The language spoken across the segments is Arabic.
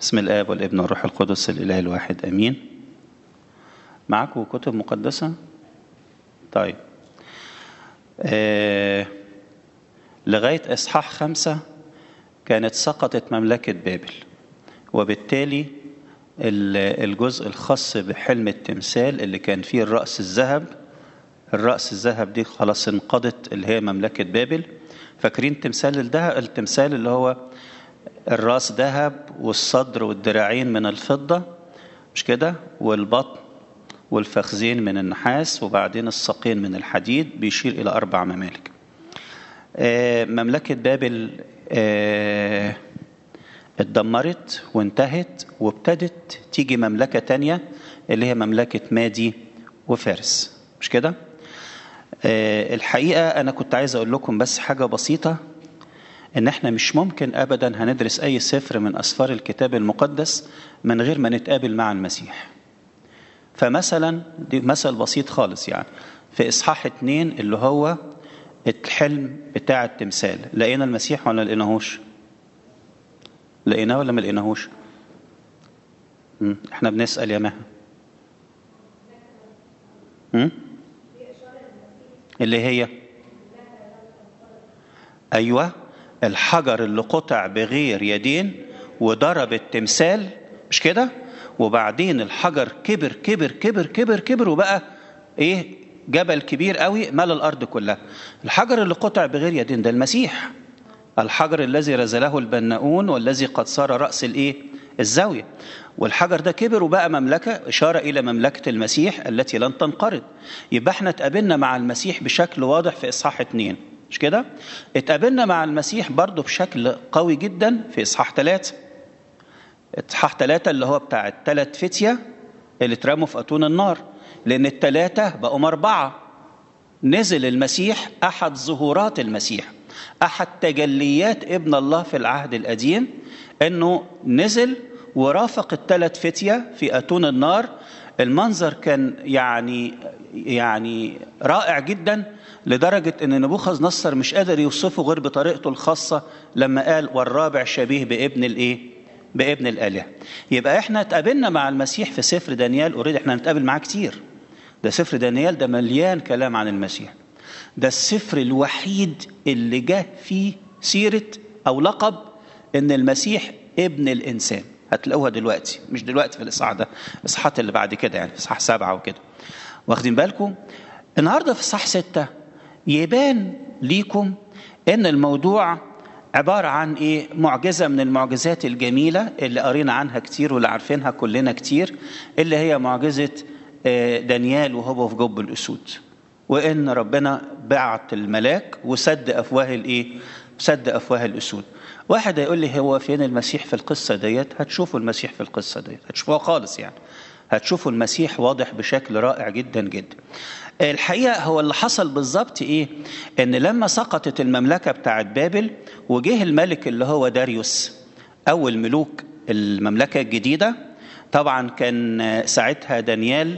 بسم الآب والابن والروح القدس الإله الواحد أمين. معكم كتب مقدسة؟ طيب، لغاية إصحاح 5 كانت سقطت مملكة بابل، وبالتالي الجزء الخاص بحلم التمثال اللي كان فيه الرأس الذهب دي خلاص انقضت، اللي هي مملكة بابل. فاكرين التمثال اللي هو الرأس ذهب والصدر والذراعين من الفضة، مش كده؟ والبطن والفخذين من النحاس، وبعدين الساقين من الحديد، بيشير إلى 4 ممالك. مملكة بابل اتدمرت وانتهت، وابتدت تيجي مملكة تانية اللي هي مملكة مادي وفارس، مش كده؟ الحقيقة أنا كنت عايز أقول لكم بس حاجة بسيطة، إن إحنا مش ممكن أبدا هندرس أي سفر من أسفار الكتاب المقدس من غير ما نتقابل مع المسيح. فمثلا دي مثل بسيط خالص، يعني في إصحاح 2 اللي هو الحلم بتاع التمثال، لقينا المسيح ولا لقيناهوش؟ لقيناه ولا ما لقيناهوش؟ احنا بنسأل يا مها. اللي هي أيوة، الحجر اللي قطع بغير يدين وضرب التمثال، مش كده؟ وبعدين الحجر كبر كبر كبر كبر كبر وبقى ايه؟ جبل كبير قوي مال الارض كلها. الحجر اللي قطع بغير يدين ده المسيح، الحجر الذي رزله البناؤون والذي قد صار رأس الايه؟ الزاوية. والحجر ده كبر وبقى مملكة، إشارة إلى مملكة المسيح التي لن تنقرض. يبقى احنا اتقابلنا مع المسيح بشكل واضح في إصحاح 2، مش كده؟ اتقابلنا مع المسيح برضو بشكل قوي جدا في إصحاح 3. إصحاح 3 اللي هو بتاع ال3 فتية اللي اترموا في أتون النار، لأن ال3 بقوا 4. نزل المسيح، أحد ظهورات المسيح، أحد تجليات ابن الله في العهد القديم، أنه نزل ورافق ال3 فتية في أتون النار. المنظر كان يعني رائع جدا، لدرجة أن نبوخذ نصر مش قادر يوصفه غير بطريقته الخاصة لما قال والرابع شبيه بابن الآلهة. يبقى احنا اتقابلنا مع المسيح في سفر دانيال، أريد احنا نتقابل معاه كتير. ده سفر دانيال ده مليان كلام عن المسيح. ده السفر الوحيد اللي جه فيه سيرة أو لقب أن المسيح ابن الإنسان. هتلاقوها دلوقتي، مش دلوقتي في الإصحاح ده، الإصحاحات اللي بعد كده، يعني في إصحاح 7 وكده. واخدين بالكم؟ النهاردة في إصحاح 6 يبان ليكم أن الموضوع عبارة عن إيه؟ معجزة من المعجزات الجميلة اللي قرينا عنها كتير واللي عارفينها كلنا كتير، اللي هي معجزة دانيال وهو في جب الأسود، وإن ربنا بعت الملاك وسد أفواه الأسود. واحد هيقول لي هو فين المسيح في القصة ديت؟ هتشوفوا المسيح في القصة ديت، هتشوفوها خالص، يعني هتشوفوا المسيح واضح بشكل رائع جدا جدا. الحقيقة هو اللي حصل بالظبط إيه؟ إن لما سقطت المملكة بتاعت بابل وجه الملك اللي هو داريوس، أول ملوك المملكة الجديدة، طبعا كان ساعتها دانيال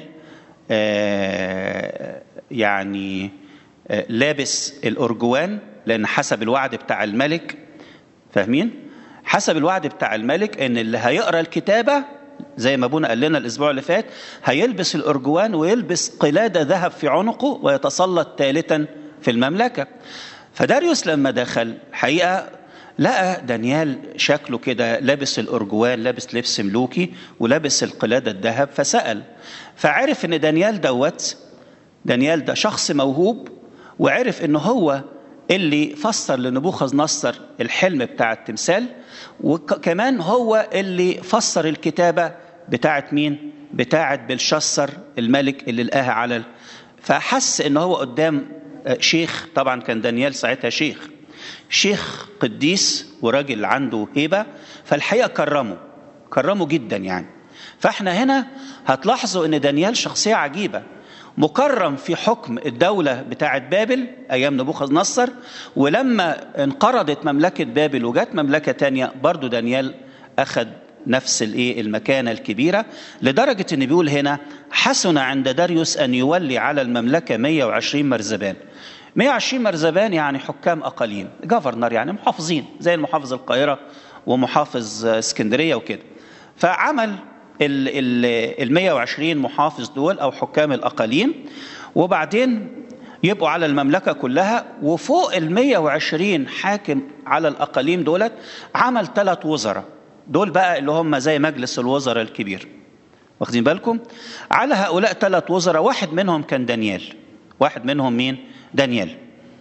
يعني لابس الأرجوان، لأن حسب الوعد بتاع الملك، فاهمين؟ حسب الوعد بتاع الملك إن اللي هيقرأ الكتابة زي ما ابونا قال لنا الأسبوع اللي فات هيلبس الأرجوان ويلبس قلادة ذهب في عنقه ويتسلط ثالثا في المملكة. فداريوس لما دخل الحقيقة لقى دانيال شكله كده لابس الأرجوان، لابس لبس ملوكي ولابس القلادة الذهب، فسأل، فعرف ان دانيال ده شخص موهوب، وعرف انه هو اللي فسر لنبوخذ نصر الحلم بتاع التمثال، وكمان هو اللي فسر الكتابة بتاعت مين؟ بتاعت بلشسر الملك اللي لقاها فحس انه هو قدام شيخ. طبعا كان دانيال ساعتها شيخ قديس وراجل عنده هيبة، فالحقيقة كرمه جدا يعني. فاحنا هنا هتلاحظوا ان دانيال شخصية عجيبة، مكرم في حكم الدولة بتاعت بابل أيام نبوخذ نصر، ولما انقرضت مملكة بابل وجات مملكة تانية برضو دانيال أخذ نفس المكانة الكبيرة، لدرجة أن بيقول هنا حسن عند داريوس أن يولي على المملكة 120 مرزبان. 120 مرزبان يعني حكام أقاليم، جافرنر، يعني محافظين زي المحافظ القاهرة ومحافظ اسكندرية وكده. فعمل ال 120 محافظ دول أو حكام الأقاليم، وبعدين يبقوا على المملكة كلها، وفوق ال 120 حاكم على الأقاليم دولت عمل 3 وزراء، دول بقى اللي هم زي مجلس الوزراء الكبير. واخدين بالكم؟ على هؤلاء 3 وزراء، واحد منهم كان دانيال. واحد منهم مين؟ دانيال.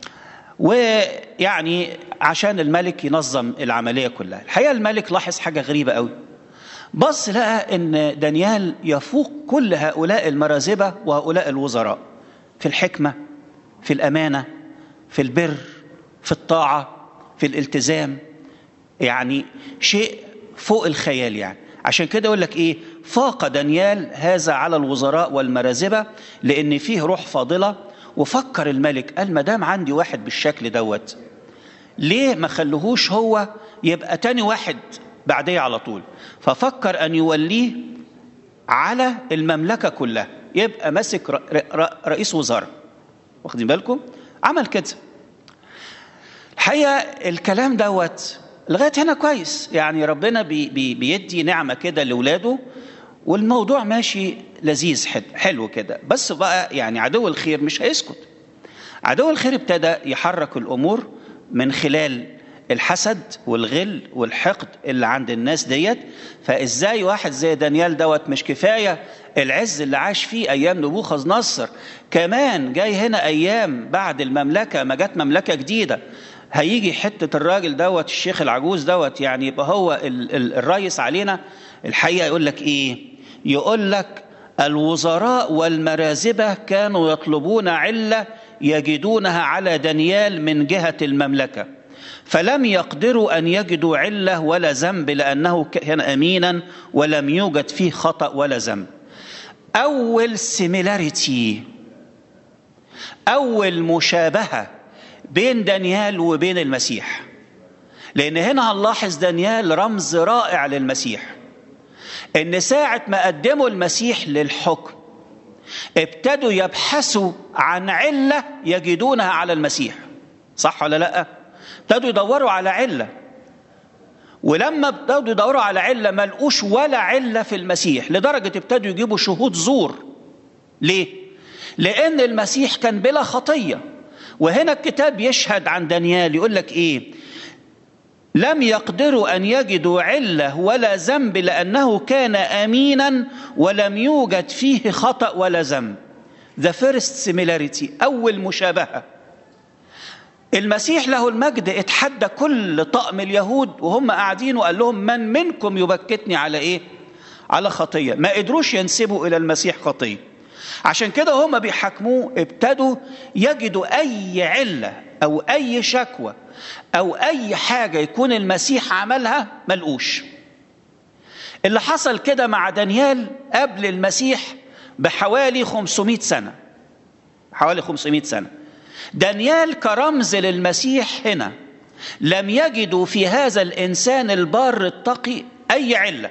ويعني عشان الملك ينظم العملية كلها. الحقيقة الملك لاحظ حاجة غريبة قوي، بص لقى ان دانيال يفوق كل هؤلاء المرازبة وهؤلاء الوزراء في الحكمة، في الأمانة، في البر، في الطاعة، في الالتزام، يعني شيء فوق الخيال يعني. عشان كده يقول لك ايه؟ فاق دانيال هذا على الوزراء والمرازبة لأن فيه روح فاضلة. وفكر الملك، قال ما دام عندي واحد بالشكل دوت، ليه ما خلوهوش هو يبقى تاني واحد بعديه على طول؟ ففكر أن يوليه على المملكة كلها، يبقى ماسك رئيس وزراء. واخدين بالكم؟ عمل كده. الحقيقة الكلام دوت لغاية هنا كويس، يعني ربنا بيدي نعمة كده لولاده، والموضوع ماشي لذيذ حلو كده. بس بقى يعني عدو الخير مش هيسكت. عدو الخير ابتدى يحرك الأمور من خلال الحسد والغل والحقد اللي عند الناس ديت. فإزاي واحد زي دانيال دوت مش كفاية العز اللي عاش فيه أيام نبوخذ نصر، كمان جاي هنا أيام بعد المملكة ما جت مملكة جديدة، هيجي حتة الراجل دوت الشيخ العجوز دوت يعني يبقى هو الرئيس علينا؟ الحقيقة يقول لك إيه؟ يقول لك الوزراء والمرازبة كانوا يطلبون علة يجدونها على دانيال من جهة المملكة، فلم يقدروا أن يجدوا علة ولا ذنب لأنه كان أمينا ولم يوجد فيه خطأ ولا ذنب. أول سيميلاريتي، أول مشابهة بين دانيال وبين المسيح، لأن هنا هنلاحظ دانيال رمز رائع للمسيح. إن ساعة ما قدموا المسيح للحكم ابتدوا يبحثوا عن علة يجدونها على المسيح، صح ولا لأ؟ ابتدوا يدوروا على علة، ولما ابتدوا يدوروا على علة ما لقوش ولا علة في المسيح، لدرجة ابتدوا يجيبوا شهود زور. ليه؟ لأن المسيح كان بلا خطية. وهنا الكتاب يشهد عن دانيال يقول لك إيه؟ لم يقدروا أن يجدوا علة ولا ذنب لأنه كان أمينا ولم يوجد فيه خطأ ولا ذنب. The first similarity، أول مشابهة. المسيح له المجد اتحدى كل طقم اليهود وهم قاعدين وقال لهم من منكم يبكتني على إيه؟ على خطية. ما قدروش ينسبوا إلى المسيح خطية. عشان كده هم بيحاكموه ابتدوا يجدوا أي علة أو أي شكوى أو أي حاجة يكون المسيح عملها ملقوش. اللي حصل كده مع دانيال قبل المسيح بحوالي 500 سنة، حوالي 500 سنة. دانيال كرمز للمسيح هنا لم يجدوا في هذا الإنسان البار التقي أي علة.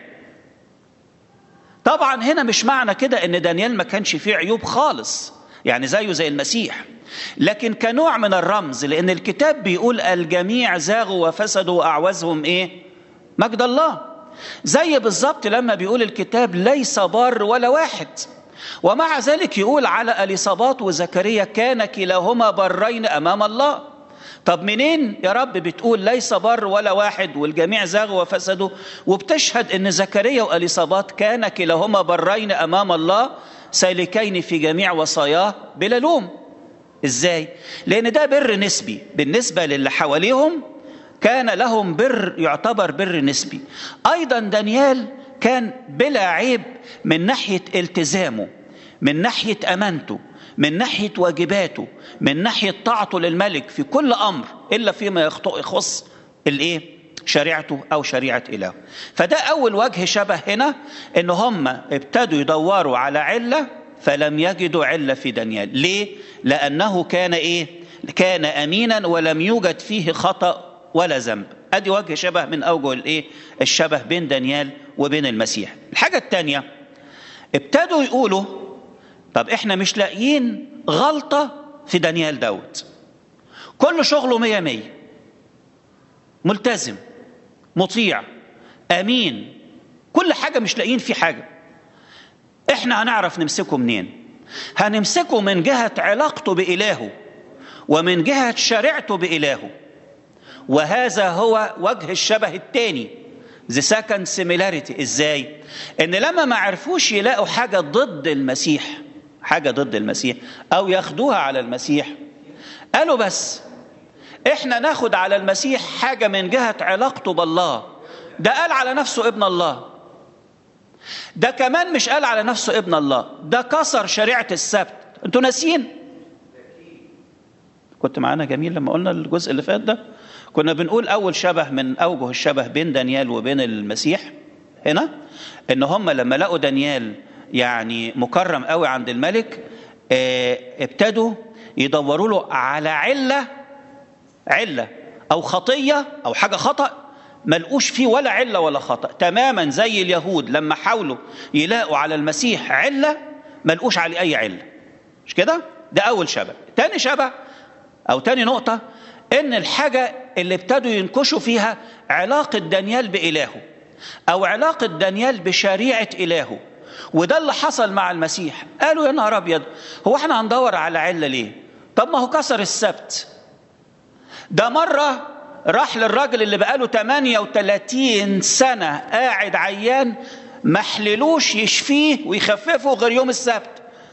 طبعا هنا مش معنى كده ان دانيال ما كانش فيه عيوب خالص، يعني زيه زي المسيح، لكن كنوع من الرمز، لان الكتاب بيقول الجميع زاغوا وفسدوا واعوزهم ايه؟ مجد الله. زي بالظبط لما بيقول الكتاب ليس بار ولا واحد، ومع ذلك يقول على اليصابات وزكريا كان كلاهما برين امام الله. طب منين يا رب بتقول ليس بر ولا واحد والجميع زاغوا وفسدوا، وبتشهد ان زكريا واليصابات كان كلاهما برين امام الله سالكين في جميع وصاياه بلا لوم؟ ازاي؟ لان ده بر نسبي بالنسبه للي حواليهم، كان لهم بر يعتبر بر نسبي. ايضا دانيال كان بلا عيب من ناحيه التزامه، من ناحيه امانته، من ناحية واجباته، من ناحية طاعته للملك في كل أمر إلا فيما يخص الإيه؟ شريعته أو شريعة إله. فده أول وجه شبه هنا، إن هم ابتدوا يدوروا على علة فلم يجدوا علة في دانيال. ليه؟ لأنه كان إيه؟ كان أمينا ولم يوجد فيه خطأ ولا ذنب. أدي وجه شبه من أوجه الإيه؟ الشبه بين دانيال وبين المسيح. الحاجة الثانية ابتدوا يقولوا طب احنا مش لاقيين غلطة في دانيال داود، كل شغله 100، ملتزم، مطيع، أمين، كل حاجة مش لاقيين فيه حاجة. احنا هنعرف نمسكه منين؟ هنمسكه من جهة علاقته بإلهه ومن جهة شريعته بإلهه. وهذا هو وجه الشبه الثاني، the second similarity. ازاي؟ ان لما ما عرفوش يلاقوا حاجة ضد المسيح، حاجة ضد المسيح او ياخدوها على المسيح، قالوا بس احنا ناخد على المسيح حاجة من جهة علاقته بالله. ده قال على نفسه ابن الله، ده كمان مش قال على نفسه ابن الله، ده كسر شريعة السبت. انتوا ناسيين؟ كنت معانا جميل لما قلنا الجزء اللي فات ده؟ كنا بنقول أول شبه من أوجه الشبه بين دانيال وبين المسيح هنا، إن هم لما لقوا دانيال يعني مكرم قوي عند الملك، ابتدوا يدوروا له على علة أو خطية أو حاجة خطأ، ما لقوش فيه ولا علة ولا خطأ. تماما زي اليهود لما حاولوا يلاقوا على المسيح علة، ما لقوش عليه أي علة. مش كده؟ ده أول شبه. تاني شبه أو تاني نقطة، إن الحاجة اللي ابتدوا ينكشوا فيها علاقة دانيال بإلهه أو علاقة دانيال بشريعة إلهه. وده اللي حصل مع المسيح. قالوا يا نهار أبيض، هو احنا هندور على علة ليه؟ طب ما هو كسر السبت. ده مرة راح للراجل اللي بقاله 38 سنة قاعد عيان، ما حللوش يشفيه ويخففه غير يوم السبت.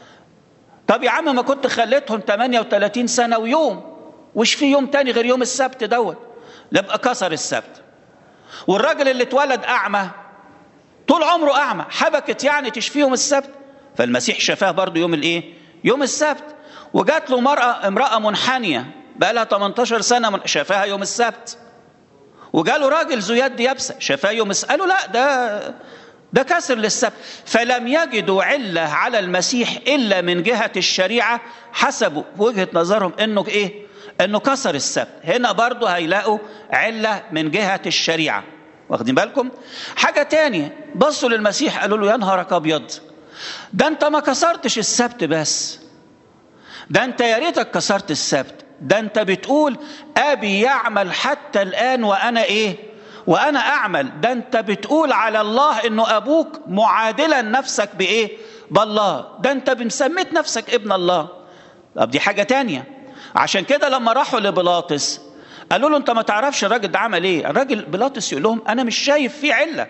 طب يا عم ما كنت خليتهم 38 سنة ويوم، وش في يوم تاني غير يوم السبت دوت؟ يبقى كسر السبت. والراجل اللي اتولد أعمى طول عمره أعمى، حبكت يعني تشفيهم السبت؟ فالمسيح شفاه برضو يوم الايه؟ يوم السبت. وجات له امرأة منحنية بقى لها 18 سنة، شفاها يوم السبت. وجاله راجل ذو يد يابسة، شفاه يوم السبت. قالوا لا، ده كسر للسبت. فلم يجدوا علة على المسيح إلا من جهة الشريعة، حسب وجهة نظرهم إنه إيه؟ إنه كسر السبت. هنا برضو هيلاقوا علة من جهة الشريعة. واخدين بالكم؟ حاجة تانية، بصوا للمسيح قالوا له يا نهارك أبيض، ده أنت ما كسرتش السبت بس، ده أنت يا ريتك كسرت السبت. ده أنت بتقول أبي يعمل حتى الآن وأنا إيه؟ وأنا أعمل. ده أنت بتقول على الله إنه أبوك معادلا نفسك بإيه؟ بالله. ده أنت بنسميت نفسك ابن الله. طب دي حاجة تانية. عشان كده لما راحوا لبيلاطس قالوا له أنت ما تعرفش الراجل ده عمل إيه؟ الراجل بيلاطس يقول لهم أنا مش شايف فيه علة،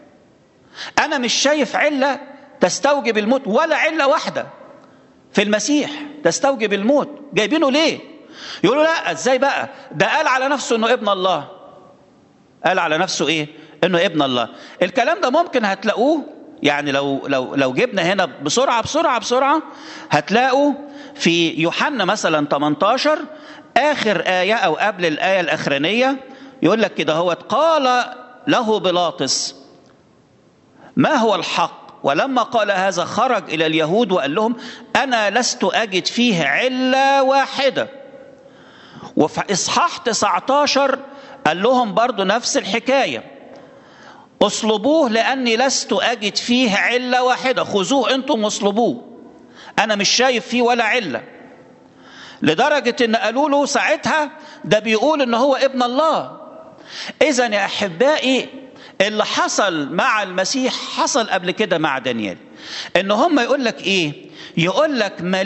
أنا مش شايف علة تستوجب الموت، ولا علة واحدة في المسيح تستوجب الموت. جايبينه ليه؟ يقولوا لا ازاي بقى، ده قال على نفسه انه ابن الله. قال على نفسه ايه؟ انه ابن الله. الكلام ده ممكن هتلاقوه يعني لو جبنا هنا بسرعة هتلاقوا في يوحنا مثلا 18 اخر آية او قبل الآية الاخرانية، يقول لك كده هو قال له بيلاطس ما هو الحق؟ ولما قال هذا خرج إلى اليهود وقال لهم أنا لست أجد فيه علة واحدة. وفي إصحاح 19 قال لهم برضو نفس الحكاية، اصلبوه لأني لست أجد فيه علة واحدة، خذوه أنتم واصلبوه، أنا مش شايف فيه ولا علة. لدرجة إن قالوا له ساعتها ده بيقول إن هو ابن الله. إذن يا أحبائي اللي حصل مع المسيح حصل قبل كده مع دانيال. إن هم يقول لك إيه؟ يقول لك ما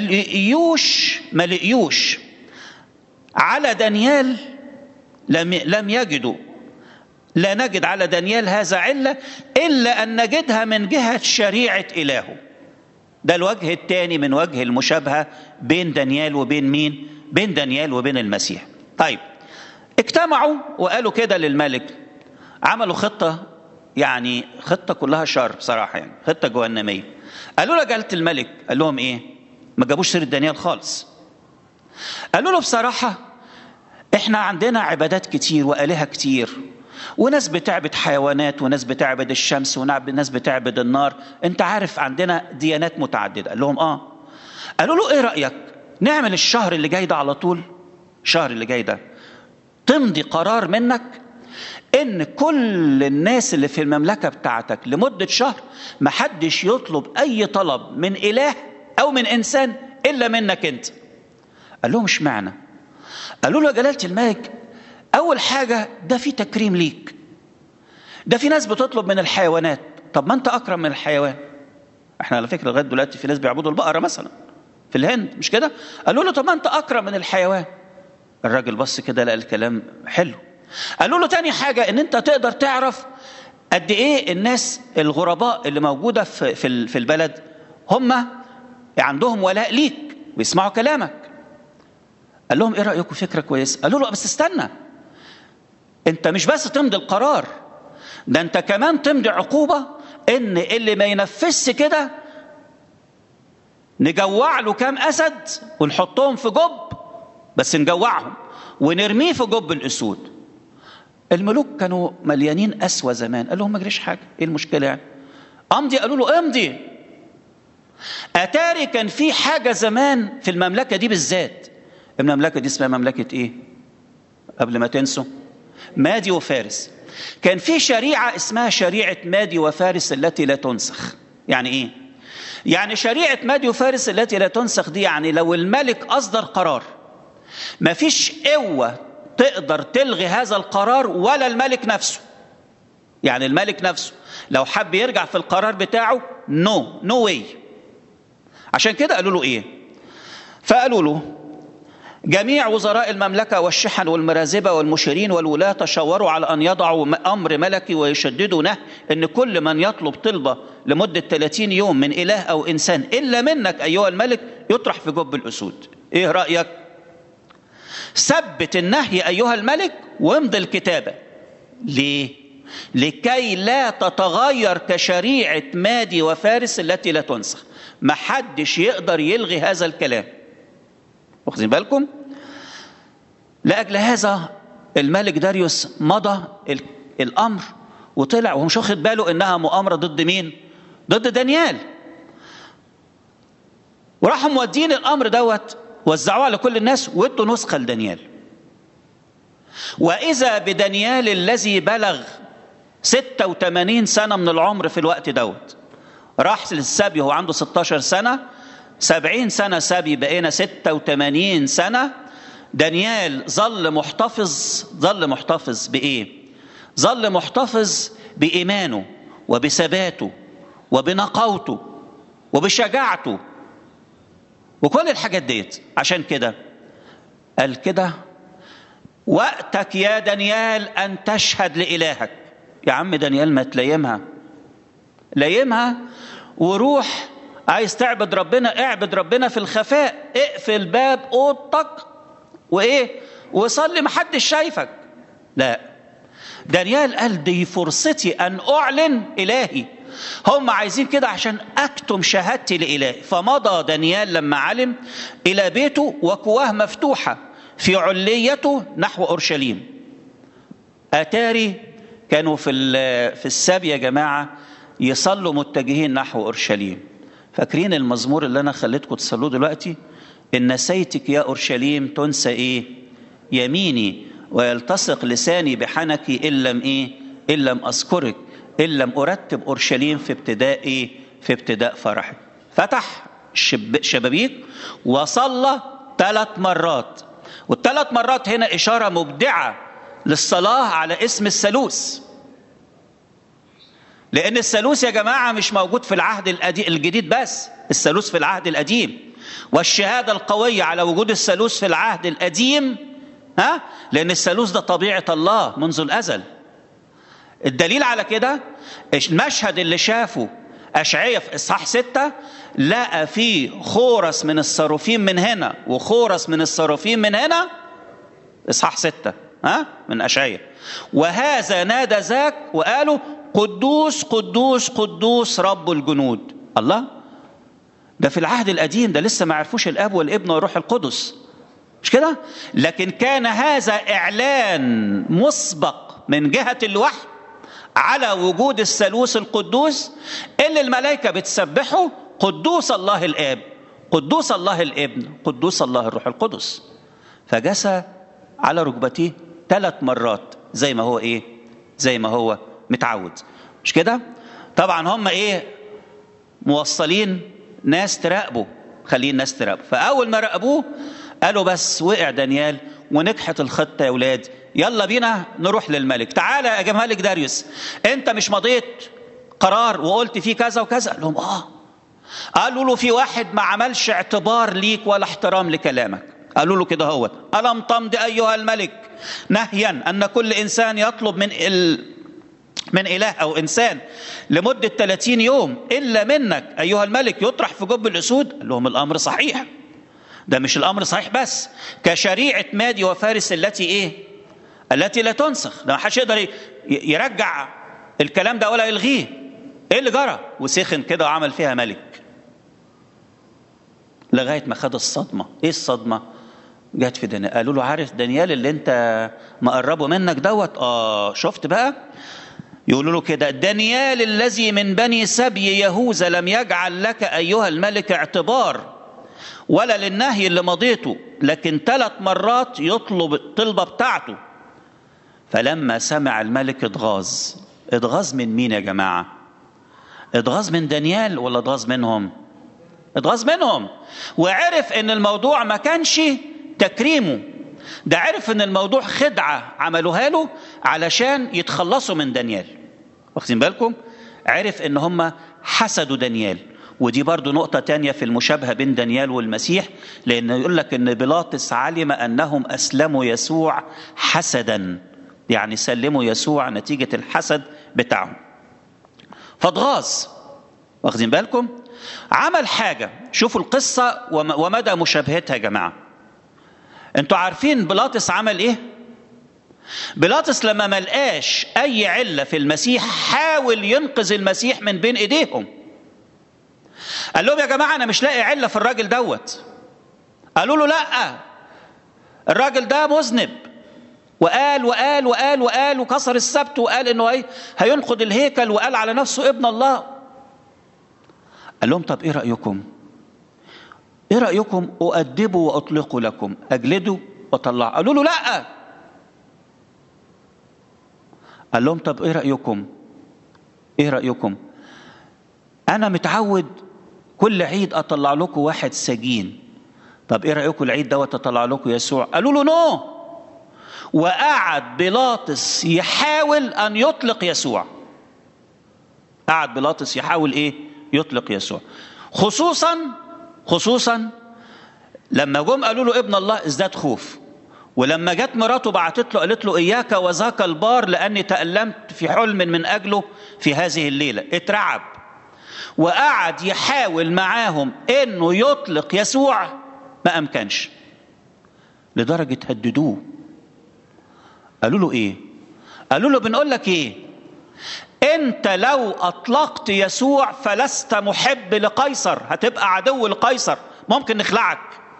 لقيوش على دانيال، لم يجدوا، لا نجد على دانيال هذا علة إلا أن نجدها من جهة شريعة إلهه. ده الوجه الثاني من وجه المشابهة بين دانيال وبين مين؟ بين دانيال وبين المسيح. طيب اجتمعوا وقالوا كده للملك، عملوا خطة، يعني خطة كلها شر بصراحة، يعني خطة جهنمية. قالوا له جلالة الملك، قال لهم ايه؟ ما جابوش سيرة دانيال خالص. قالوا له بصراحة احنا عندنا عبادات كتير وآلهة كتير، وناس بتعبد حيوانات وناس بتعبد الشمس وناس بتعبد النار، انت عارف عندنا ديانات متعددة. قال لهم قالوا له ايه رأيك نعمل الشهر اللي جاي ده على طول، الشهر اللي جاي ده تمضي قرار منك ان كل الناس اللي في المملكة بتاعتك لمدة شهر محدش يطلب اي طلب من اله او من انسان الا منك انت. قال لهم مش معنى. قالوا له يا جلالة الملك اول حاجة ده في تكريم ليك، ده في ناس بتطلب من الحيوانات طب ما انت اكرم من الحيوان. احنا على فكره لغايه دلوقتي في ناس بيعبدوا البقره مثلا في الهند، مش كده؟ قالوا له طب ما انت اكرم من الحيوان. الراجل بص كده لقى الكلام حلو. قالوا له تاني حاجه، ان انت تقدر تعرف قد ايه الناس الغرباء اللي موجوده في البلد هم عندهم ولاء ليك ويسمعوا كلامك. قال لهم ايه رايكم؟ فكره كويسه. قالوا له بس استنى، انت مش بس تمضي القرار، ده انت كمان تمضي عقوبه، ان اللي ما ينفذش كده نجوع له كام اسد ونحطهم في جب، بس نجوعهم ونرميه في جب الاسود. الملوك كانوا مليانين قسوه زمان. قال لهم ما جريش حاجه، ايه المشكله يعني؟ امضي. قالوا له امضي. اتاري كان في حاجه زمان في المملكه دي بالذات. المملكه دي اسمها مملكه ايه قبل ما تنسوا؟ مادي وفارس. كان في شريعه اسمها شريعه مادي وفارس التي لا تنسخ. يعني ايه؟ يعني شريعه مادي وفارس التي لا تنسخ دي يعني لو الملك اصدر قرار ما فيش قوه تقدر تلغي هذا القرار ولا الملك نفسه. يعني الملك نفسه لو حب يرجع في القرار بتاعه نو واي. عشان كده قالوا له ايه؟ فقالوا له جميع وزراء المملكة والشحن والمرازبة والمشيرين والولاة تشاوروا على أن يضعوا أمر ملكي ويشددوا نهي أن كل من يطلب طلبة لمدة 30 يوم من إله أو إنسان إلا منك أيها الملك يطرح في جب الأسود. إيه رأيك؟ ثبت النهي أيها الملك وامضي الكتابة. ليه؟ لكي لا تتغير كشريعة مادي وفارس التي لا تنسخ. ما حدش يقدر يلغي هذا الكلام. واخذين بالكم؟ لأجل هذا الملك داريوس مضى الأمر وطلع وهو مش واخد باله إنها مؤامرة ضد مين؟ ضد دانيال. وراحوا مودين الأمر دوت وزعوه على كل الناس وادوا نسخة لدانيال. وإذا بدانيال الذي بلغ 86 سنة من العمر في الوقت دوت راح للسبي وهو عنده 16 سنة. 70 سنة سبي بقينا 86 سنة. دانيال ظل محتفظ بإيه؟ ظل محتفظ بإيمانه وبثباته وبنقاوته وبشجاعته وكل الحاجات ديت. عشان كده قال كده وقتك يا دانيال أن تشهد لإلهك. يا عم دانيال ما تلايمها وروح. عايز تعبد ربنا اعبد ربنا في الخفاء. اقفل باب اوضتك وايه وصلي محدش شايفك. لا، دانيال قال دي فرصتي ان اعلن الهي. هم عايزين كده عشان اكتم شهادتي لالهي. فمضى دانيال لما علم الى بيته وكواه مفتوحه في عليته نحو اورشليم. اتاري كانوا في السبي يا جماعه يصلوا متجهين نحو اورشليم. فاكرين المزمور اللي انا خليتكم تصلوه دلوقتي؟ ان نسيتك يا اورشليم تنسى ايه؟ يميني ويلتصق لساني بحنكي ان لم ايه؟ ان لم اذكرك، ان لم ارتب اورشليم في ابتداء ايه؟ في ابتداء فرحي. فتح شبابيك وصلى 3 مرات. وال3 مرات هنا اشاره مبدعه للصلاه على اسم الثالوث. لأن الثالوث يا جماعة مش موجود في العهد الجديد بس، الثالوث في العهد القديم. والشهادة القوية على وجود الثالوث في العهد القديم لأن الثالوث ده طبيعة الله منذ الأزل. الدليل على كده المشهد اللي شافه أشعياء في إصحاح 6 لقى فيه خورس من الصاروفين من هنا وخورس من الصاروفين من هنا. إصحاح 6 من أشعياء. وهذا نادى ذاك وقالوا قدوس قدوس قدوس رب الجنود. الله، ده في العهد القديم، ده لسه ما عرفوش الاب والابن والروح القدس، مش كده؟ لكن كان هذا اعلان مسبق من جهة الوحي على وجود الثالوث القدوس اللي الملائكة بتسبحه قدوس الله الاب قدوس الله الابن قدوس الله الروح القدس. فجسى على ركبتيه 3 مرات زي ما هو ايه؟ زي ما هو متعود، مش كده؟ طبعا هم ايه؟ موصلين ناس تراقبوا، خلين ناس تراقبوا. فاول ما راقبوه قالوا بس وقع دانيال ونجحت الخطه يا اولاد، يلا بينا نروح للملك. تعالى يا ملك داريوس، انت مش مضيت قرار وقلت فيه كذا وكذا؟ قال لهم قالوا له في واحد ما عملش اعتبار ليك ولا احترام لكلامك. قالوا له كده هو: ألم تمضي أيها الملك نهيا أن كل إنسان يطلب من إله أو إنسان لمدة 30 يوم إلا منك أيها الملك يطرح في جب الأسود؟ قال لهم: الأمر صحيح. ده مش الأمر صحيح بس، كشريعة مادي وفارس التي لا تنسخ. ده ما حدش يقدر يرجع الكلام ده ولا يلغيه. ايه اللي جرى؟ وسخن كده وعمل فيها ملك لغايه ما خد الصدمه. ايه الصدمه؟ جت في دانيال. قالوا له: عارف دانيال اللي انت مقربه منك دوت؟ شفت بقى؟ يقولوا له كده: دانيال الذي من بني سبي يهوذا لم يجعل لك ايها الملك اعتبار ولا للنهي اللي مضيته، لكن 3 مرات يطلب الطلبه بتاعته. فلما سمع الملك اتغاظ من مين يا جماعه؟ اتغاظ من دانيال ولا اتغاظ منهم؟ اتغاظ منهم. وعرف ان الموضوع ما كانش تكريمه، ده عرف ان الموضوع خدعة عملوها له علشان يتخلصوا من دانيال. واخدين بالكم؟ عرف ان هم حسدوا دانيال. ودي برضو نقطة تانية في المشابهة بين دانيال والمسيح، لأنه يقول لك ان بيلاطس علم انهم اسلموا يسوع حسدا، يعني سلموا يسوع نتيجة الحسد بتاعهم. فاتغاظ. واخدين بالكم؟ عمل حاجة. شوفوا القصة ومدى مشابهتها يا جماعة. انتوا عارفين بيلاطس عمل ايه؟ بيلاطس لما ملقاش اي علة في المسيح حاول ينقذ المسيح من بين ايديهم. قال لهم: يا جماعة انا مش لاقي علة في الراجل دوت. قالوا له: لا، الراجل ده مذنب، وقال وقال وقال وقال وكسر السبت وقال انه هينقض الهيكل وقال على نفسه ابن الله. قال لهم: طب ايه رأيكم؟ ايه رأيكم أؤدبه وأطلقه لكم، أجلده وأطلعه؟ قالوا له: لا. قال لهم: طب ايه رأيكم؟ ايه رأيكم؟ أنا متعود كل عيد أطلع لكم واحد سجين. طب ايه رأيكم العيد دوت أطلع لكم يسوع؟ قالوا له: نو. وقعد بيلاطس يحاول أن يطلق يسوع. قعد بيلاطس يحاول يطلق يسوع. خصوصا لما جم قالوا له ابن الله ازداد خوف. ولما جت مراته بعتت له قالت له: إياك وذاك البار لأني تألمت في حلم من أجله في هذه الليلة. اترعب وقعد يحاول معاهم إنه يطلق يسوع، ما أمكنش، لدرجة هددوه. قالوا له ايه؟ قالوا له: بنقول لك ايه، انت لو اطلقت يسوع فلست محب لقيصر، هتبقى عدو لقيصر، ممكن نخلعك.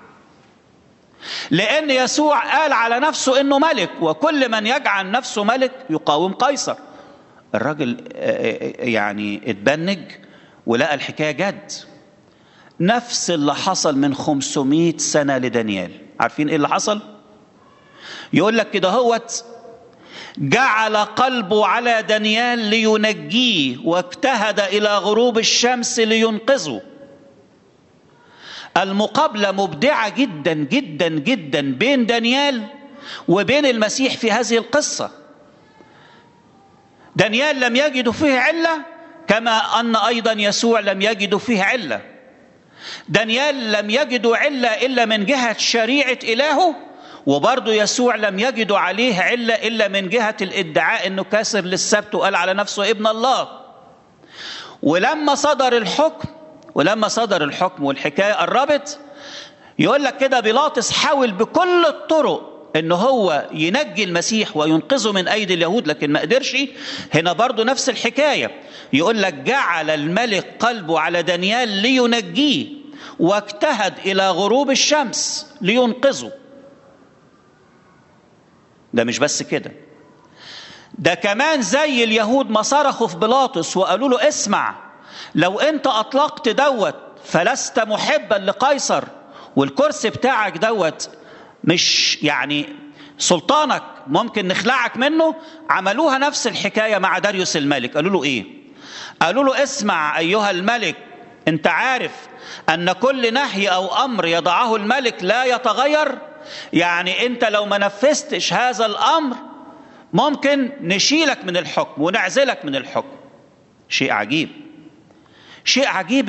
لان يسوع قال على نفسه انه ملك، وكل من يجعل نفسه ملك يقاوم قيصر. الراجل يعني اتبنج ولقى الحكاية جد. نفس اللي حصل من 500 سنة لدانيال. عارفين ايه اللي حصل؟ يقول لك كده هوت: جعل قلبه على دانيال لينجيه واجتهد إلى غروب الشمس لينقذه. المقابلة مبدعة جدا جدا جدا بين دانيال وبين المسيح في هذه القصة. دانيال لم يجد فيه علة، كما أن أيضا يسوع لم يجد فيه علة. دانيال لم يجد علة إلا من جهة شريعة إلهه، وبرضه يسوع لم يجد عليه علة إلا من جهة الادعاء أنه كاسر للسبت وقال على نفسه ابن الله. ولما صدر الحكم والحكاية قربت، يقول لك كده بيلاطس حاول بكل الطرق أنه هو ينجي المسيح وينقذه من أيدي اليهود، لكن ما قدرش. هنا برضه نفس الحكاية. يقول لك: جعل الملك قلبه على دانيال لينجيه واجتهد إلى غروب الشمس لينقذه. ده مش بس كده، ده كمان زي اليهود ما صرخوا في بيلاطس وقالوا له: اسمع، لو انت اطلقت دوت فلست محبا لقيصر، والكرسي بتاعك دوت مش يعني سلطانك، ممكن نخلعك منه. عملوها نفس الحكاية مع داريوس الملك. قالوا له ايه؟ قالوا له: اسمع ايها الملك، انت عارف ان كل نهي او امر يضعه الملك لا يتغير، يعني انت لو ما نفذتش هذا الامر ممكن نشيلك من الحكم ونعزلك من الحكم. شيء عجيب، شيء عجيب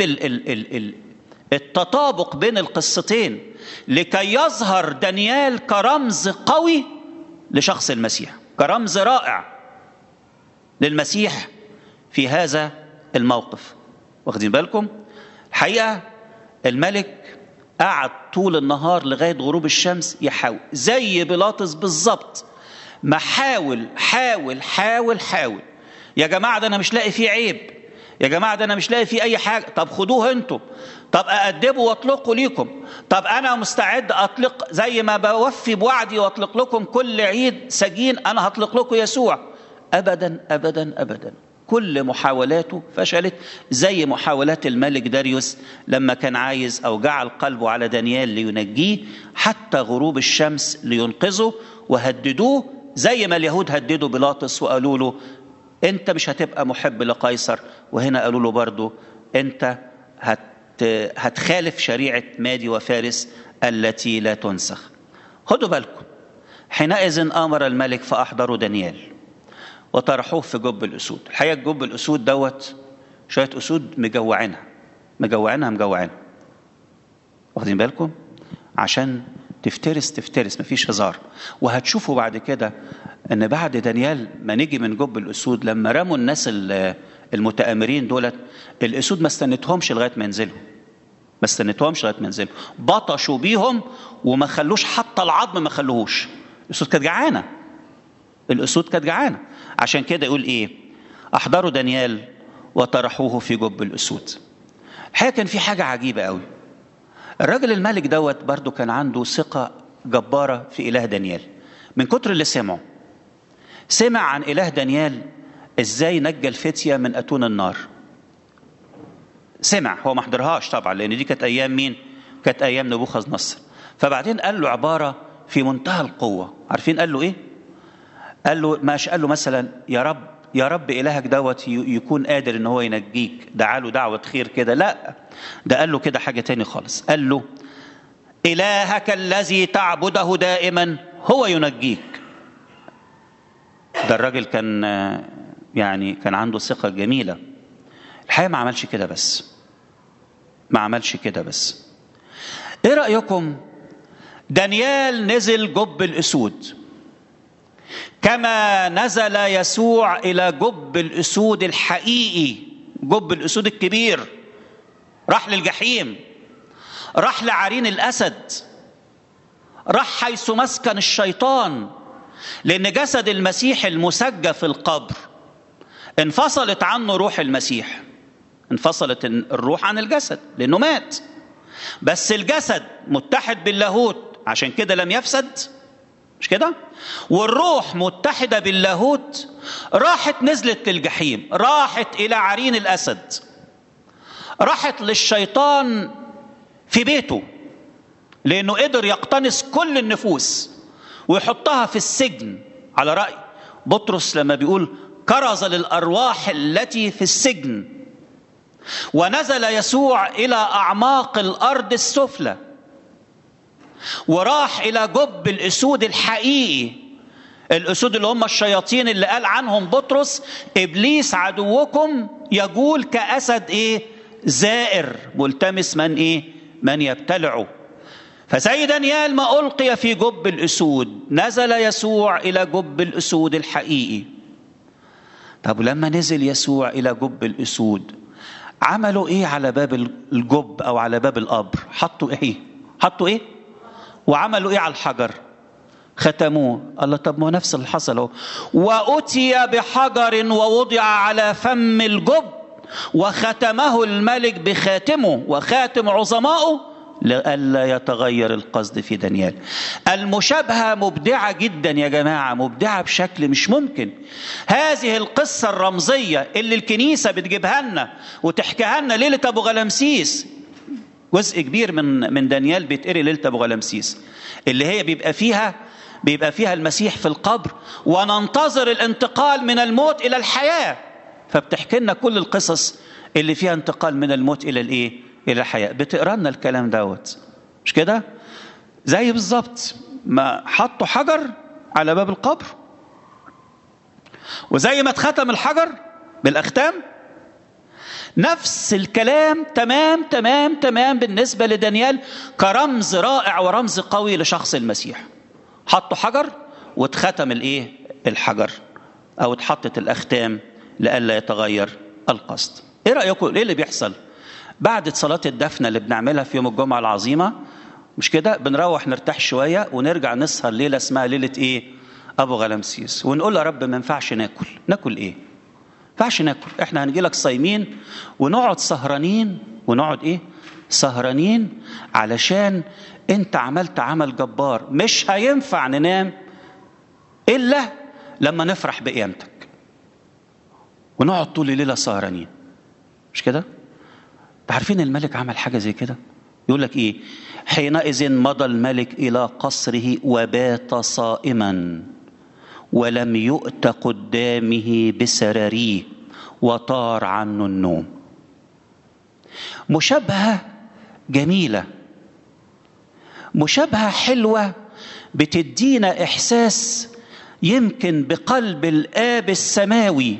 التطابق بين القصتين لكي يظهر دانيال كرمز قوي لشخص المسيح، كرمز رائع للمسيح في هذا الموقف. واخدين بالكم؟ الحقيقة الملك قعد طول النهار لغاية غروب الشمس يحاول، زي بيلاطس بالظبط، ما حاول حاول حاول حاول، يا جماعة ده أنا مش لاقي فيه عيب، يا جماعة ده أنا مش لاقي فيه أي حاجة، طب خدوه أنتم، طب أأدبه وأطلقه ليكم، طب أنا مستعد أطلق زي ما بوفي بوعدي وأطلق لكم كل عيد سجين، أنا هطلق لكم يسوع. أبدا أبدا أبدا، كل محاولاته فشلت، زي محاولات الملك داريوس لما كان عايز أو جعل قلبه على دانيال لينجيه حتى غروب الشمس لينقذه، وهددوه زي ما اليهود هددوا بيلاطس وقالوا له أنت مش هتبقى محب لقيصر، وهنا قالوا له برضو أنت هتخالف شريعة مادي وفارس التي لا تنسخ. خدوا بالكم، حينئذ أمر الملك فأحضروا دانيال وطرحوه في جب الأسود. الحقيقة جب الأسود دوت شوية أسود مجوعينها، واخدين بالكم؟ عشان تفترس مفيش هزار. وهتشوفوا بعد كده ان بعد دانيال ما نجي من جب الأسود، لما رموا الناس المتآمرين دولت، الأسود ما استنتهمش لغاية ما ينزلوا، بطشوا بيهم وما خلوش حتى العظم، ما خلوهوش. الأسود كانت جعانة. عشان كده يقول ايه؟ احضروا دانيال وطرحوه في جب الأسود. الحقيقة كان في حاجة عجيبة قوي، الراجل الملك دوت برضو كان عنده ثقة جبارة في إله دانيال. من كتر اللي سمع عن إله دانيال ازاي نجى الفتية من أتون النار. سمع، هو ما حضرهاش طبعا لأن دي كانت أيام مين؟ كانت أيام نبوخذ نصر. فبعدين قال له عبارة في منتهى القوة. عارفين قال له إيه؟ قال له مثلا يا رب إلهك دوت يكون قادر إن هو ينجيك، دعاله دعوة خير كده. لا، ده قال له كده حاجة تاني خالص. قال له إلهك الذي تعبده دائما هو ينجيك. ده الراجل كان عنده ثقة جميلة. الحقيقة ما عملش كده بس. ايه رأيكم؟ دانيال نزل جب الأسود كما نزل يسوع إلى جب الأسود الحقيقي، جب الأسود الكبير. راح للجحيم، راح لعرين الأسد، راح حيث مسكن الشيطان، لأن جسد المسيح المسجى في القبر انفصلت عنه روح المسيح، انفصلت الروح عن الجسد لأنه مات، بس الجسد متحد باللاهوت عشان كده لم يفسد، مش كده؟ والروح متحدة باللاهوت راحت نزلت للجحيم، راحت إلى عرين الأسد، راحت للشيطان في بيته، لأنه قدر يقتنص كل النفوس ويحطها في السجن. على رأي بطرس لما بيقول كرز للأرواح التي في السجن. ونزل يسوع إلى أعماق الأرض السفلى وراح إلى جب الأسود الحقيقي، الأسود اللي هم الشياطين اللي قال عنهم بطرس إبليس عدوكم يجول كأسد زائر ملتمس من يبتلعه. فزي دانيال ما ألقي في جب الأسود، نزل يسوع إلى جب الأسود الحقيقي. طب لما نزل يسوع إلى جب الأسود عملوا إيه على باب الجب أو على باب القبر؟ حطوا إيه؟ وعملوا إيه على الحجر؟ ختموه. الله، طب ما نفس اللي حصل اهو. وأتي بحجر ووضع على فم الجب وختمه الملك بخاتمه وخاتم عظمائه لئلا يتغير القصد في دانيال. المشابهة مبدعة جدا يا جماعة، مبدعة بشكل مش ممكن. هذه القصة الرمزية اللي الكنيسة بتجيبها لنا وتحكيها لنا ليلة أبو غلامسيس، جزء كبير من دانيال بيتقري ليلة أبو غلامسيس، اللي هي بيبقى فيها المسيح في القبر وننتظر الانتقال من الموت إلى الحياة. فبتحكي لنا كل القصص اللي فيها انتقال من الموت إلى إلى الحياة، بتقرأ لنا الكلام دوت، مش كده؟ زي بالظبط ما حطوا حجر على باب القبر، وزي ما اتختم الحجر بالأختام نفس الكلام تمام تمام تمام بالنسبة لدانيال كرمز رائع ورمز قوي لشخص المسيح. حطوا حجر واتختم الحجر، أو اتحطت الأختام لألا يتغير القصد. إيه رأيكم؟ إيه اللي بيحصل بعد صلاة الدفنة اللي بنعملها في يوم الجمعة العظيمة؟ مش كده بنروح نرتاح شوية ونرجع نسهر ليلة اسمها ليلة أبو غلمسيس، ونقول له يا رب ما ينفعش ناكل إيه؟ ما ينفعش ناكل، إحنا هنجي لك صايمين ونقعد سهرانين، سهرانين علشان أنت عملت عمل جبار، مش هينفع ننام إلا لما نفرح بقيامتك، ونقعد طول الليلة سهرانين. مش كده؟ تعرفين الملك عمل حاجة زي كده؟ يقول لك حينئذ مضى الملك إلى قصره وبات صائما ولم يؤت قدامه بسراريه وطار عنه النوم. مشابهة جميلة، مشابهة حلوة بتدينا إحساس يمكن بقلب الآب السماوي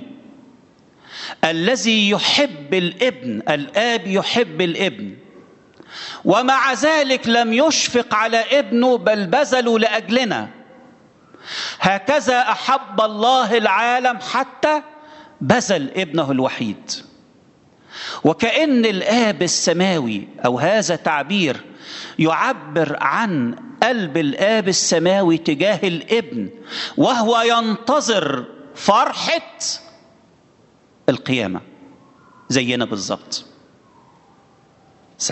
الذي يحب الابن. الآب يحب الابن، ومع ذلك لم يشفق على ابنه بل بذله لأجلنا. هكذا أحب الله العالم حتى بذل ابنه الوحيد. وكأن الآب السماوي، أو هذا تعبير يعبر عن قلب الآب السماوي تجاه الابن، وهو ينتظر فرحة القيامة زينا بالضبط. بس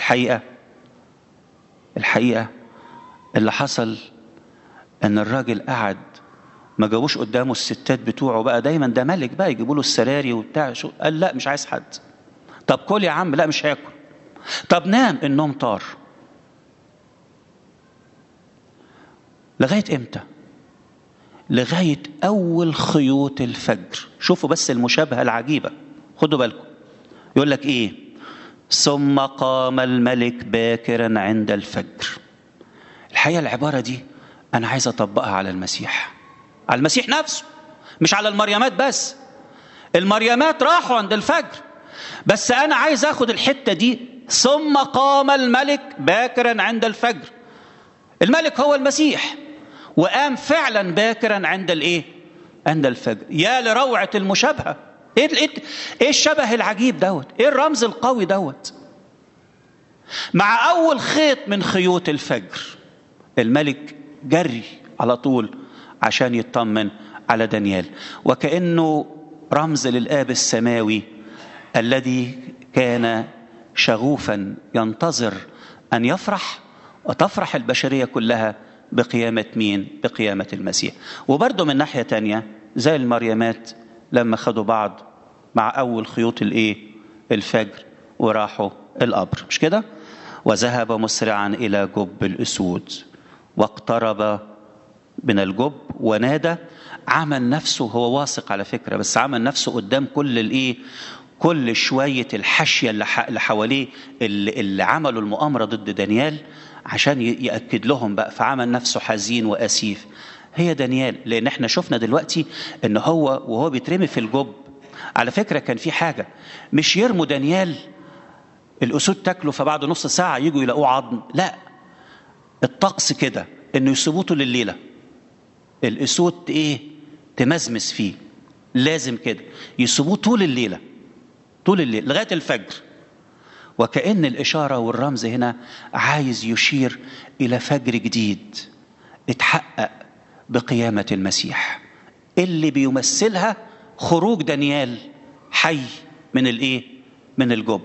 الحقيقة اللي حصل ان الراجل قعد، ما جابوش قدامه الستات بتوعه بقى، دايما ده ملك بقى يجيبوا له السراري وبتاع، قال لا مش عايز حد. طب كل يا عم، لا مش هاكل. طب نام. النوم طار. لغاية امتى؟ لغاية اول خيوط الفجر. شوفوا بس المشابهة العجيبة، خدوا بالكم. يقول لك ثم قام الملك باكرا عند الفجر. الحقيقة العبارة دي أنا عايز أطبقها على المسيح، على المسيح نفسه، مش على المريمات بس. المريمات راحوا عند الفجر، بس أنا عايز أخد الحتة دي. ثم قام الملك باكرا عند الفجر. الملك هو المسيح، وقام فعلا باكرا عند الفجر. يا لروعة المشابهة! ايه الشبه العجيب دوت؟ ايه الرمز القوي دوت؟ مع اول خيط من خيوط الفجر الملك جري على طول عشان يطمن على دانيال، وكأنه رمز للآب السماوي الذي كان شغوفا ينتظر أن يفرح وتفرح البشرية كلها بقيامة مين؟ بقيامة المسيح. وبرضه من ناحية تانية زي المريمات لما خدوا بعض مع أول خيوط الفجر وراحوا القبر، مش كده؟ وذهب مسرعا إلى جب الأسود واقترب من الجب ونادى. عمل نفسه، هو واثق على فكرة، بس عمل نفسه قدام كل شوية الحشية اللي حواليه اللي عملوا المؤامرة ضد دانيال عشان يأكد لهم بقى. فعمل نفسه حزين وأسيف. هي دانيال، لأن احنا شفنا دلوقتي ان هو وهو بيترمي في الجب، على فكرة كان في حاجة، مش يرموا دانيال الأسود تاكله فبعد نص ساعة يجوا يلاقوه عظم، لا، الطقس كده انه يسيبوه طول الليلة، الأسود تمزمز فيه، لازم كده يسيبوه طول الليلة لغاية الفجر. وكأن الإشارة والرمز هنا عايز يشير إلى فجر جديد اتحقق بقيامة المسيح، اللي بيمثلها خروج دانيال حي من الجب.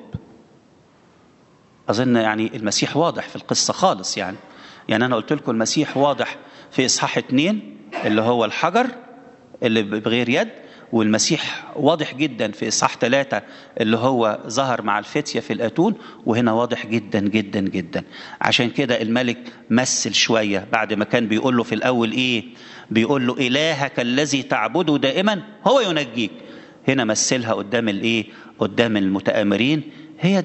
أظن المسيح واضح في القصة خالص. يعني أنا قلت لكم المسيح واضح في إصحاح 2 اللي هو الحجر اللي بغير يد، والمسيح واضح جدا في إصحاح 3 اللي هو ظهر مع الفتية في الأتون، وهنا واضح جدا جدا جدا. عشان كده الملك مثل شوية بعد ما كان بيقول له في الأول بيقول له إلهك الذي تعبده دائما هو ينجيك. هنا مثلها قدام المتآمرين. هي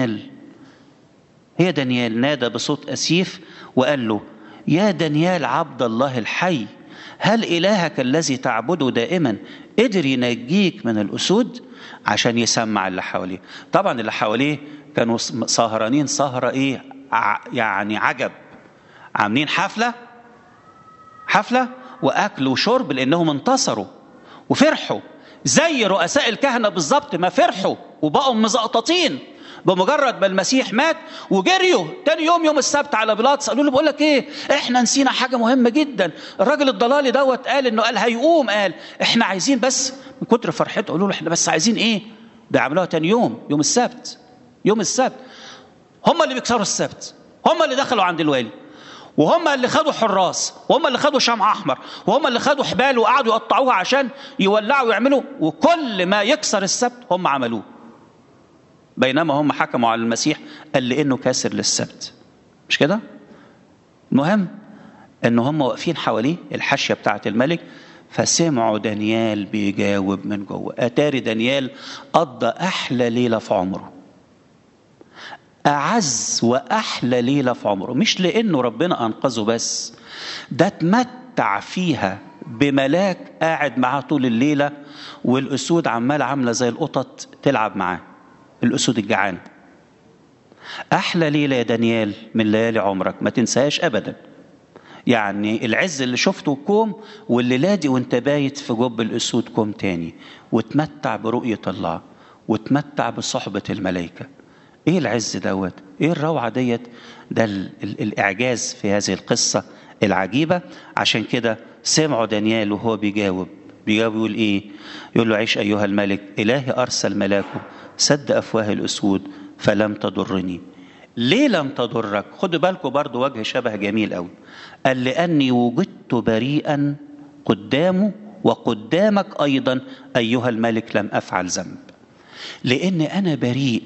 دانيال نادى بصوت أسيف وقال له: يا دانيال عبد الله الحي، هل إلهك الذي تعبده دائما قدر ينجيك من الأسود؟ عشان يسمع اللي حواليه. طبعا اللي حواليه كانوا سهرانين سهرة ايه يعني عجب، عاملين حفلة واكل وشرب لانهم انتصروا وفرحوا زي رؤساء الكهنة بالظبط ما فرحوا وبقوا مزقططين بمجرد ما المسيح مات، وجريوا تاني يوم السبت على بيلاطس قالوا له بقول لك ايه، احنا نسينا حاجه مهمه جدا، الراجل الضلالي دوت قال هيقوم، قال احنا عايزين بس من كتر فرحته قالوا له احنا بس عايزين ايه، ده عملوها تاني يوم السبت. هم اللي بيكسروا السبت، هم اللي دخلوا عند الوالي، وهم اللي خدوا حراس، وهم اللي خدوا شمع احمر، وهم اللي خدوا حبال وقعدوا يقطعوها عشان يولعوا ويعملوا، وكل ما يكسر السبت هم عملوه، بينما هم حكموا على المسيح قال لانه كاسر للسبت. مش كده؟ المهم ان هم واقفين حواليه الحاشيه بتاعه الملك، فسمعوا دانيال بيجاوب من جوه. اتاري دانيال قضى احلى ليله في عمره، اعز واحلى ليله في عمره، مش لانه ربنا انقذه بس، ده اتمتع فيها بملاك قاعد معاه طول الليله، والاسود عامله زي القطط تلعب معاه، الأسود الجعانة. أحلى ليلة يا دانيال من ليالي عمرك، ما تنساهاش أبدا. يعني العز اللي شفته كوم، والليلة دي وانت بايت في جب الأسود كوم تاني، وتمتع برؤية الله، وتمتع بصحبة الملائكة. ايه العز دوت، ايه الروعة ديت، ده الإعجاز في هذه القصة العجيبة. عشان كده سمعوا دانيال وهو بيجاوب يقول ايه، يقول له عيش أيها الملك، إلهي أرسل ملاكه سد أفواه الأسود فلم تضرني. ليه لم تضرك؟ خدوا بالكم برضو وجه شبه جميل قوي، قال لأني وجدت بريئا قدامه وقدامك أيضا أيها الملك لم أفعل ذنب، لأن أنا بريء،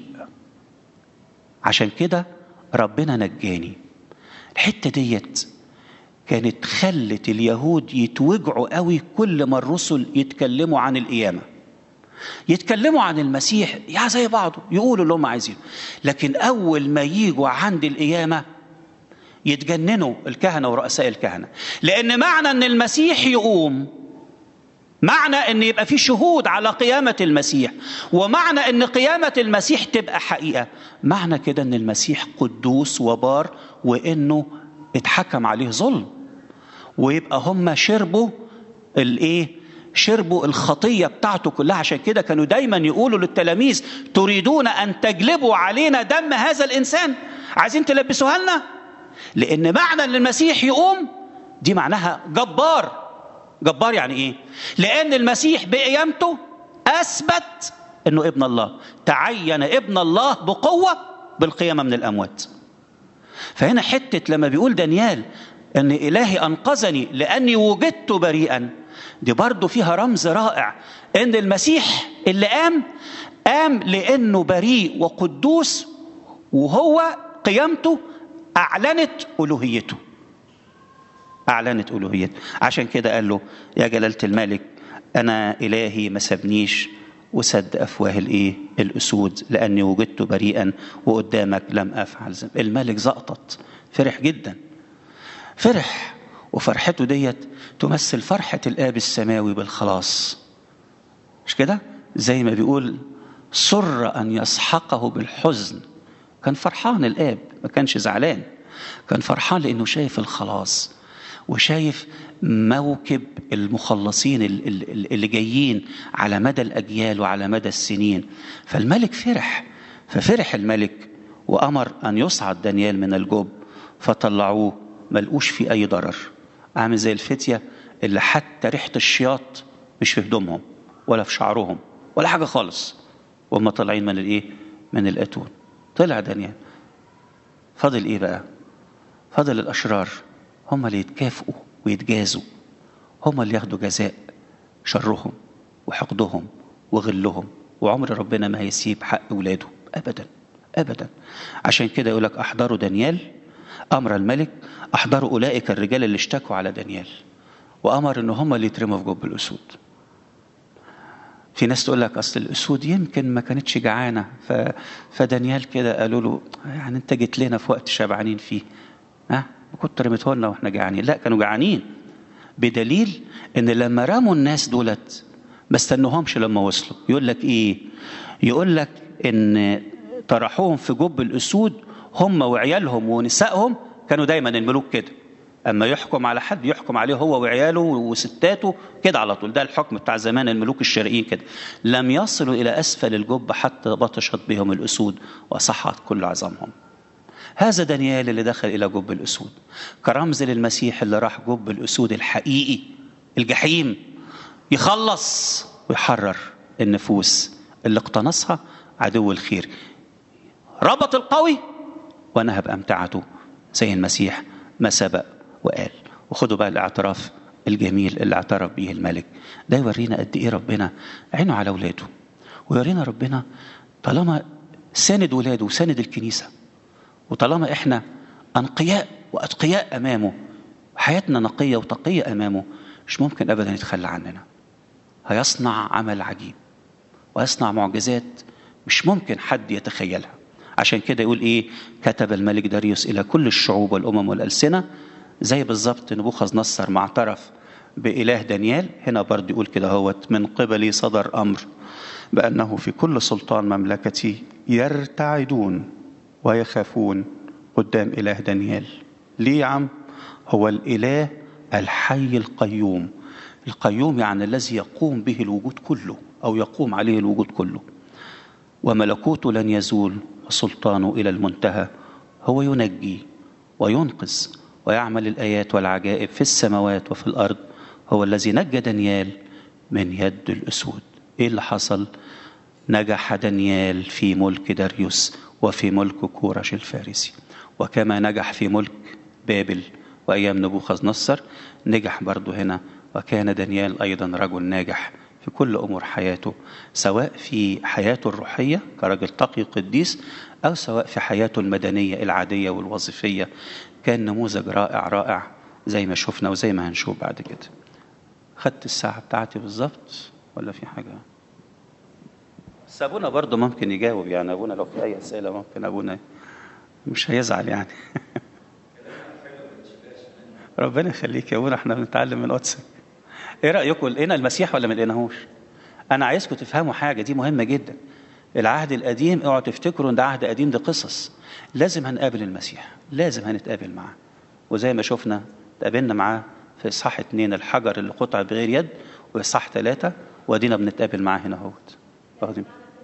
عشان كده ربنا نجاني. الحتة ديت كانت خلت اليهود يتوجعوا قوي كل ما الرسل يتكلموا عن القيامة، يتكلموا عن المسيح يا زي بعضه، يقولوا اللي هم عايزينه، لكن أول ما ييجوا عند القيامة يتجننوا الكهنة ورؤساء الكهنة، لأن معنى أن المسيح يقوم، معنى أن يبقى في شهود على قيامة المسيح، ومعنى أن قيامة المسيح تبقى حقيقة، معنى كده أن المسيح قدوس وبار، وأنه اتحكم عليه ظلم، ويبقى هم شربوا شربوا الخطية بتاعته كلها. عشان كده كانوا دايما يقولوا للتلاميذ تريدون أن تجلبوا علينا دم هذا الإنسان، عايزين تلبسوها لنا، لأن معنى أن المسيح يقوم دي معناها جبار. يعني إيه؟ لأن المسيح بقيامته أثبت أنه ابن الله، تعين ابن الله بقوة بالقيامة من الأموات. فهنا حتة لما بيقول دانيال أن إلهي أنقذني لأني وجدت بريئا، دي برضو فيها رمز رائع، أن المسيح اللي قام لأنه بريء وقدوس، وهو قيامته أعلنت ألوهيته. عشان كده قال له يا جلالة الملك أنا إلهي ما سابنيش وسد أفواه الأسود لأني وجدت بريئا وقدامك لم أفعل ذنب. الملك زقطت، فرح جدا، فرح، وفرحته ديت تمثل فرحة الآب السماوي بالخلاص. مش كده؟ زي ما بيقول سر أن يسحقه بالحزن، كان فرحان الآب، ما كانش زعلان، كان فرحان لأنه شايف الخلاص، وشايف موكب المخلصين اللي جايين على مدى الأجيال وعلى مدى السنين. فالملك ففرح الملك وأمر أن يصعد دانيال من الجب، فطلعوه ملقوش في أي ضرر، عامل زي الفتية اللي حتى ريحة الشياط مش في هدومهم ولا في شعرهم ولا حاجة خالص، وهم طالعين من الأتون. طلع دانيال، فضل إيه بقى؟ فضل الأشرار هم اللي يتكافئوا ويتجازوا، هم اللي ياخدوا جزاء شرهم وحقدهم وغلهم، وعمر ربنا ما هيسيب حق أولاده أبدا أبدا. عشان كده يقولك أحضروا دانيال، أمر الملك أحضروا أولئك الرجال اللي اشتكوا على دانيال، وأمر إن هم اللي يترموا في جب الأسود. في ناس تقول لك أصل الأسود يمكن ما كانتش جعانة، فدانيال كده قالوا له يعني أنت جيت لنا في وقت شبعانين فيه، كنت رميته لنا وإحنا جعانين. لا، كانوا جعانين، بدليل إن لما رموا الناس دولت ما استنوهمش لما وصلوا. يقول لك ايه؟ يقول لك ان طرحوهم في جب الاسود، هم وعيالهم ونسائهم. كانوا دايما الملوك كده، اما يحكم على حد يحكم عليه هو وعياله وستاته كده على طول. ده الحكم بتاع زمان الملوك الشرقيين كده. لم يصلوا الى اسفل الجب حتى بطشت بهم الاسود وصحت كل عظامهم. هذا دانيال اللي دخل الى جب الاسود كرمز للمسيح اللي راح جب الاسود الحقيقي، الجحيم، يخلص ويحرر النفوس اللي اقتنصها عدو الخير. ربط القوي ونهب أمتعته زي المسيح ما سبق وقال. وخدوا بقى الاعتراف الجميل اللي اعترف به الملك ده، يورينا قد ايه ربنا عينه على اولاده، ويورينا ربنا طالما ساند ولاده وساند الكنيسة، وطالما احنا أنقياء وأتقياء أمامه، حياتنا نقية وتقية أمامه، مش ممكن أبدا يتخلى عننا. هيصنع عمل عجيب ويصنع معجزات مش ممكن حد يتخيلها. عشان كده يقول ايه؟ كتب الملك داريوس الى كل الشعوب والامم والالسنه. زي بالظبط نبوخذ نصر ما اعترف باله دانيال، هنا برضه يقول كده هوت: من قبلي صدر امر بانه في كل سلطان مملكتي يرتعدون ويخافون قدام اله دانيال. ليه يا عم؟ هو الاله الحي القيوم. القيوم يعني الذي يقوم به الوجود كله، او يقوم عليه الوجود كله، وملكوته لن يزول وسلطانه إلى المنتهى. هو ينجي وينقذ ويعمل الآيات والعجائب في السماوات وفي الأرض. هو الذي نجى دانيال من يد الأسود. إيه اللي حصل؟ نجح دانيال في ملك داريوس وفي ملك كورش الفارسي، وكما نجح في ملك بابل وأيام نبوخذ نصر، نجح برضو هنا. وكان دانيال أيضا رجل ناجح في كل أمور حياته، سواء في حياته الروحية كرجل تقي قديس، أو سواء في حياته المدنية العادية والوظيفية. كان نموذج رائع رائع زي ما شفنا وزي ما هنشوف بعد كده. خدت الساعة بتاعتي بالظبط ولا في حاجة؟ بس أبونا برضو ممكن يجاوب، يعني أبونا لو في أي أسئلة ممكن أبونا مش هيزعل يعني. ربنا يخليك يا أبونا، احنا بنتعلم من قدسك. ايه رأيكم؟ لقينا المسيح ولا ما لقيناهوش؟ انا عايزكم تفهموا حاجة دي مهمة جدا. العهد القديم اوعوا تفتكروا ان ده عهد قديم، ده قصص. لازم هنقابل المسيح، لازم هنتقابل معاه. وزي ما شفنا تقابلنا معاه في إصحاح 2 الحجر اللي قطع بغير يد، وإصحاح 3 ودينا بنتقابل معاه هنا اهوت.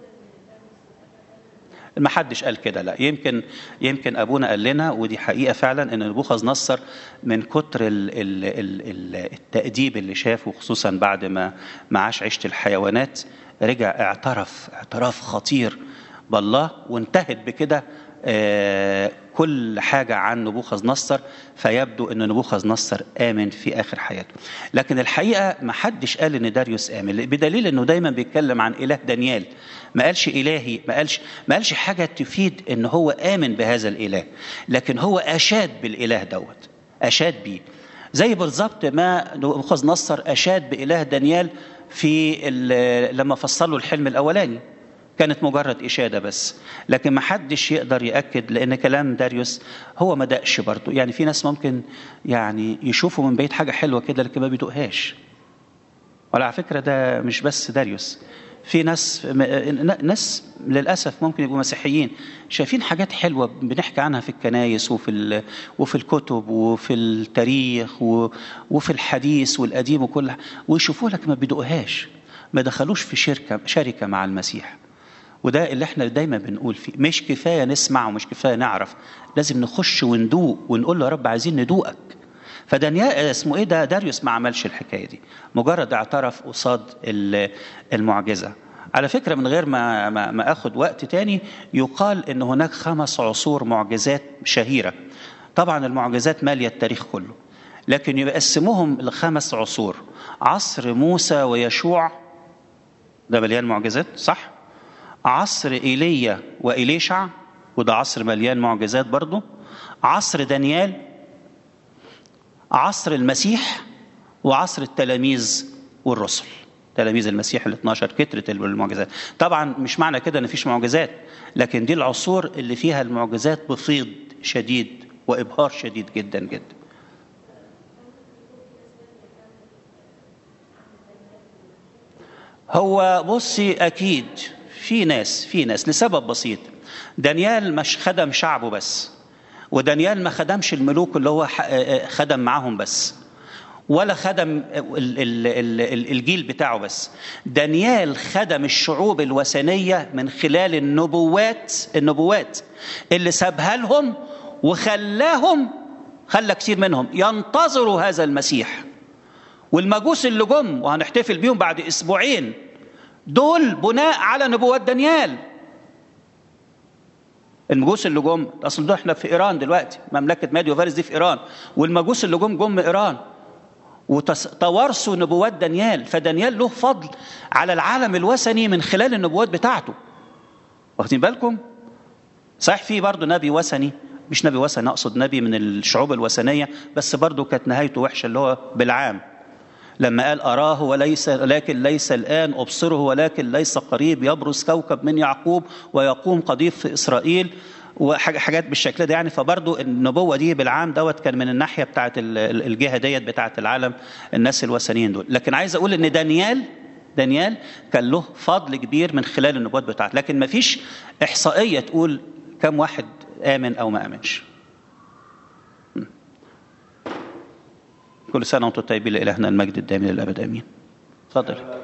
ما حدش قال كده، لا. يمكن ابونا قال لنا، ودي حقيقه فعلا، ان نبوخذ نصر من كتر التأديب اللي شافه، خصوصا بعد ما عاش عيشه الحيوانات، رجع اعتراف خطير بالله، وانتهت بكده كل حاجة عن نبوخذ نصر. فيبدو أن نبوخذ نصر آمن في آخر حياته. لكن الحقيقة ما حدش قال أن داريوس آمن، بدليل أنه دايما بيتكلم عن إله دانيال. ما قالش إلهي، ما قالش حاجة تفيد أنه هو آمن بهذا الإله، لكن هو أشاد بالإله دوت، أشاد بيه. زي بالضبط ما نبوخذ نصر أشاد بإله دانيال لما فصلوا الحلم الأولاني، كانت مجرد إشادة بس. لكن ما حدش يقدر يأكد، لأن كلام داريوس هو ما دقش برضه. يعني في ناس ممكن يعني يشوفوا من بعيد حاجة حلوة كده لكن ما بيدوقهاش. ولا على فكرة ده مش بس داريوس، في ناس للأسف ممكن يبقوا مسيحيين شايفين حاجات حلوة بنحكي عنها في الكنايس وفي الكتب وفي التاريخ وفي الحديث والقديم وكل، ويشوفوها لكن ما بيدوقهاش، ما دخلوش في شركة مع المسيح. وده اللي احنا دايما بنقول فيه، مش كفاية نسمع ومش كفاية نعرف، لازم نخش وندوق ونقول له يا رب عايزين ندوقك. فدانيال اسمه ايه ده، داريوس ما عملش الحكاية دي، مجرد اعترف قصاد المعجزة. على فكرة من غير ما اخد وقت تاني، يقال ان هناك 5 عصور معجزات شهيرة. طبعا المعجزات مالية التاريخ كله، لكن يقسموهم ل5 عصور. عصر موسى ويشوع ده مليان معجزات، صح؟ عصر إيليا وإليشع، وده عصر مليان معجزات برضو. عصر دانيال، عصر المسيح، وعصر التلاميذ والرسل، تلاميذ المسيح 12 كترة المعجزات. طبعا مش معنى كده ان فيش معجزات، لكن دي العصور اللي فيها المعجزات بفيض شديد وإبهار شديد جدا جدا. هو بصي أكيد في ناس لسبب بسيط. دانيال مش خدم شعبه بس، ودانيال ما خدمش الملوك اللي هو خدم معاهم بس، ولا خدم الجيل بتاعه بس. دانيال خدم الشعوب الوثنية من خلال النبوات اللي سابها لهم، خلى كتير منهم ينتظروا هذا المسيح. والمجوس اللي جم وهنحتفل بيهم بعد أسبوعين دول بناء على نبوات دانيال. المجوس اللي جم اصل ده احنا في ايران دلوقتي، مملكه ماديو فارس دي في ايران، والمجوس اللي جم ايران وتوارثوا نبوات دانيال. فدانيال له فضل على العالم الوثني من خلال النبوات بتاعته. واخدين بالكم؟ صحيح في برضه نبي وثني، مش نبي وثني، اقصد نبي من الشعوب الوثنيه، بس برضه كانت نهايته وحشه، اللي هو بالعام لما قال أراه ولكن ليس الآن، أبصره ولكن ليس قريب، يبرز كوكب من يعقوب ويقوم قضيب في إسرائيل، وحاجات بالشكل ده يعني. فبرضو النبوة دي بالعام دوت كان من الناحية بتاعت الجهة ديت بتاعت العالم الناس الوثنيين دول. لكن عايز أقول إن دانيال كان له فضل كبير من خلال النبوات بتاعته، لكن ما فيش إحصائية تقول كم واحد آمن أو ما آمنش. كل سنة وانتم طيبين، لإلهنا المجد الدائم للأبد آمين. اتفضل.